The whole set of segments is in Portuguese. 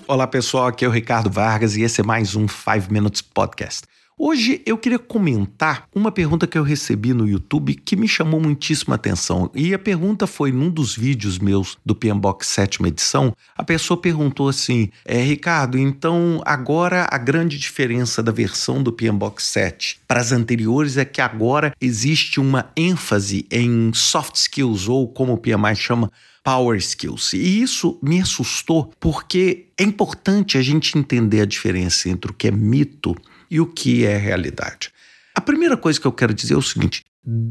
Olá pessoal, aqui é o Ricardo Vargas e esse é mais um 5 Minutes Podcast. Hoje eu queria comentar uma pergunta que eu recebi no YouTube que me chamou muitíssima atenção. E a pergunta foi num dos vídeos meus do PMBOK 7ª edição. A pessoa perguntou assim, Ricardo, então agora a grande diferença da versão do PMBOK 7 para as anteriores é que agora existe uma ênfase em soft skills, ou como o PMI chama, Power Skills. E isso me assustou porque é importante a gente entender a diferença entre o que é mito e o que é realidade. A primeira coisa que eu quero dizer é o seguinte: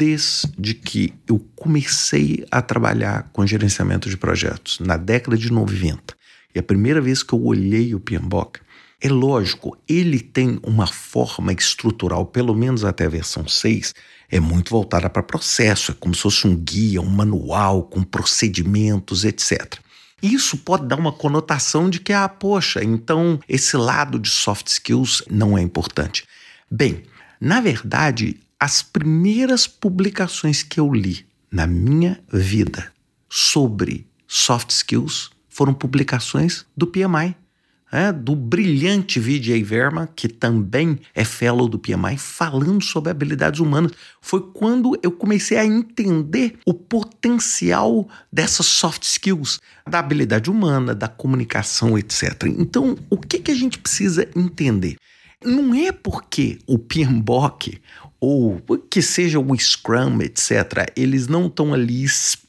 desde que eu comecei a trabalhar com gerenciamento de projetos na década de 90, e a primeira vez que eu olhei o PMBOK, é lógico, ele tem uma forma estrutural, pelo menos até a versão 6, é muito voltada para processo, é como se fosse um guia, um manual com procedimentos, etc. Isso pode dar uma conotação de que, poxa, então esse lado de soft skills não é importante. Bem, na verdade, as primeiras publicações que eu li na minha vida sobre soft skills foram publicações do PMI. Do brilhante Vijay Verma, que também é fellow do PMI, falando sobre habilidades humanas. Foi quando eu comecei a entender o potencial dessas soft skills, da habilidade humana, da comunicação, etc. Então, o que a gente precisa entender? Não é porque o PMBOK ou que seja o Scrum, etc., eles não estão ali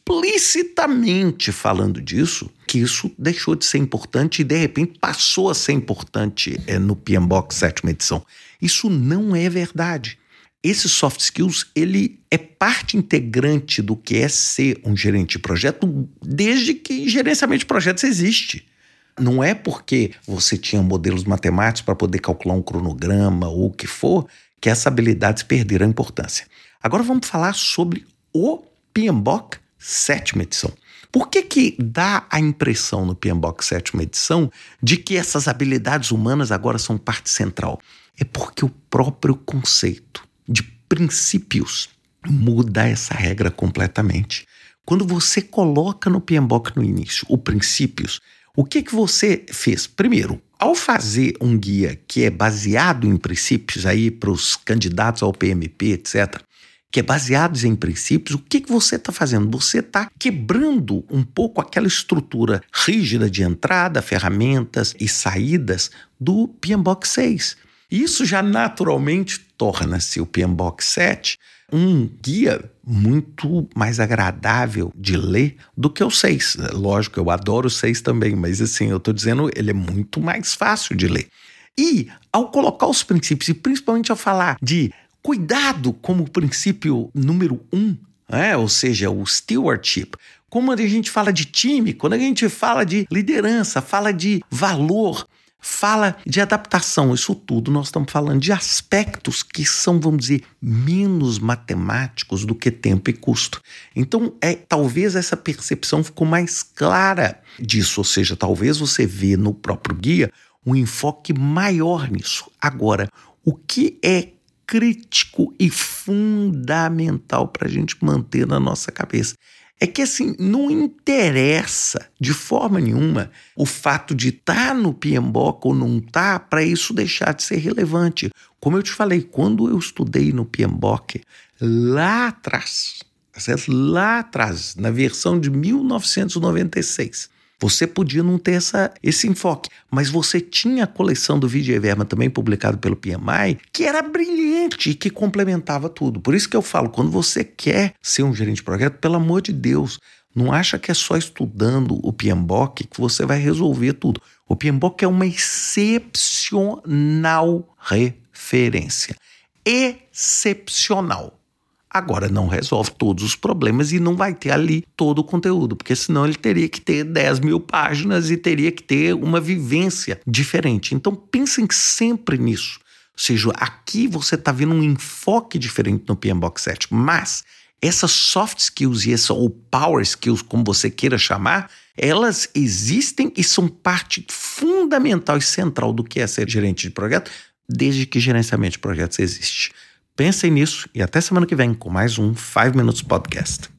explicitamente falando disso, que isso deixou de ser importante e, de repente, passou a ser importante no PMBOK 7ª edição. Isso não é verdade. Esses soft skills, ele é parte integrante do que é ser um gerente de projeto desde que gerenciamento de projetos existe. Não é porque você tinha modelos matemáticos para poder calcular um cronograma ou o que for, que essas habilidades perderam a importância. Agora vamos falar sobre o PMBOK 7ª edição. Por que dá a impressão no PMBOK 7ª edição de que essas habilidades humanas agora são parte central? É porque o próprio conceito de princípios muda essa regra completamente. Quando você coloca no PMBOK no início o princípios, o que você fez? Primeiro, ao fazer um guia que é baseado em princípios aí para os candidatos ao PMP, etc., que é baseado em princípios, o que você está fazendo? Você está quebrando um pouco aquela estrutura rígida de entrada, ferramentas e saídas do PMBOK 6. Isso já naturalmente torna-se o PMBOK 7 um guia muito mais agradável de ler do que o 6. Lógico, eu adoro o 6 também, mas assim, eu estou dizendo, ele é muito mais fácil de ler. E ao colocar os princípios, e principalmente ao falar de cuidado como princípio número 1, ou seja, o stewardship, como a gente fala de time, quando a gente fala de liderança, fala de valor, fala de adaptação, isso tudo nós estamos falando de aspectos que são, vamos dizer, menos matemáticos do que tempo e custo. Então, talvez essa percepção ficou mais clara disso, ou seja, talvez você vê no próprio guia um enfoque maior nisso. Agora, o que é crítico e fundamental para a gente manter na nossa cabeça é que, assim, não interessa de forma nenhuma o fato de estar no PMBOK ou não estar para isso deixar de ser relevante. Como eu te falei, quando eu estudei no PMBOK, lá atrás, na versão de 1996, você podia não ter esse enfoque, mas você tinha a coleção do Vijay Verma também publicado pelo PMI, que era brilhante e que complementava tudo. Por isso que eu falo, quando você quer ser um gerente de projeto, pelo amor de Deus, não acha que é só estudando o PMBOK que você vai resolver tudo. O PMBOK é uma excepcional referência. Excepcional. Agora, não resolve todos os problemas e não vai ter ali todo o conteúdo, porque senão ele teria que ter 10 mil páginas e teria que ter uma vivência diferente. Então, pensem sempre nisso. Ou seja, aqui você está vendo um enfoque diferente no PMBOK 7, mas essas soft skills e ou power skills, como você queira chamar, elas existem e são parte fundamental e central do que é ser gerente de projeto, desde que gerenciamento de projetos existe. Pensem nisso e até semana que vem com mais um 5 Minutes Podcast.